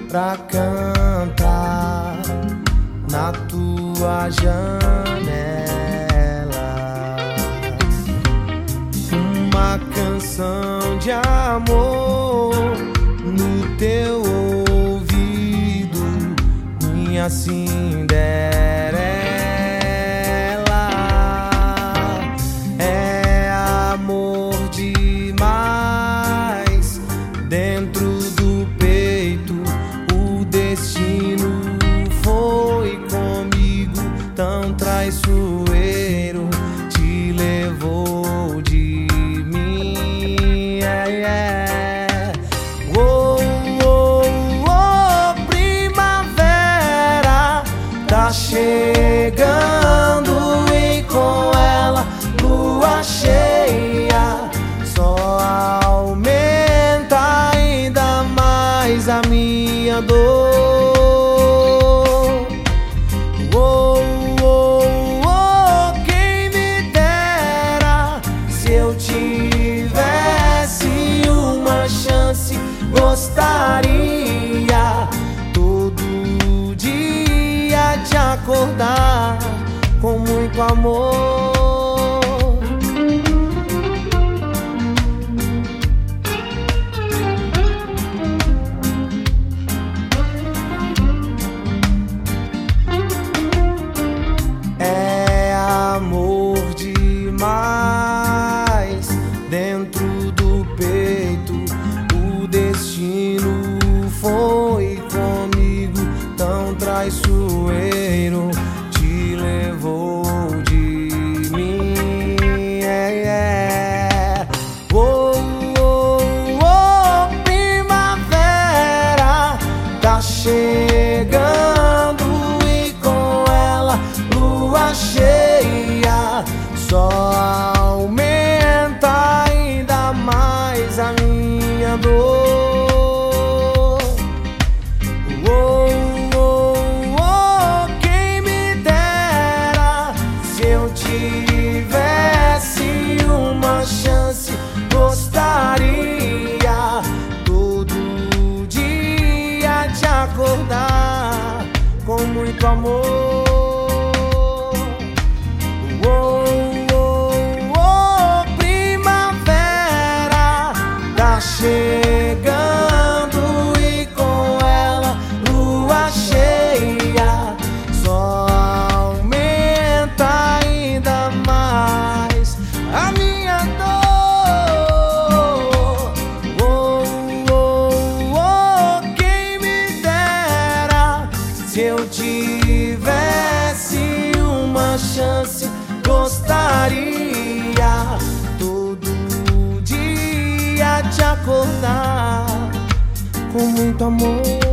pra cantar na tua janela uma canção de amor no teu ouvido, minha Cinderela. É amor demais dentro do peito, o destino foi comigo tão traiçoeiro, te levou de mim. Oh, oh, oh, primavera tá chegando e com ela lua cheia só aumenta ainda mais a minha dor. Oh, oh, oh, quem me dera se eu tivesse uma chance, gostaria todo dia de acordar com muito amor. É amor demais dentro do peito, o destino foi comigo tão traiçoeiro, te levou de mim. Oh, oh, oh, primavera tá chegando e com ela lua cheia só aumenta ainda mais a minha dor. Oh, oh, oh, quem me dera se eu tivesse uma chance, gostaria todo dia de acordar com muito amor. Oh, oh, oh, primavera tá chegando e com ela lua cheia só aumenta ainda mais a minha dor. Oh, oh, oh, quem me dera se eu tivesse uma chance, gostaria todo dia de acordar com muito amor.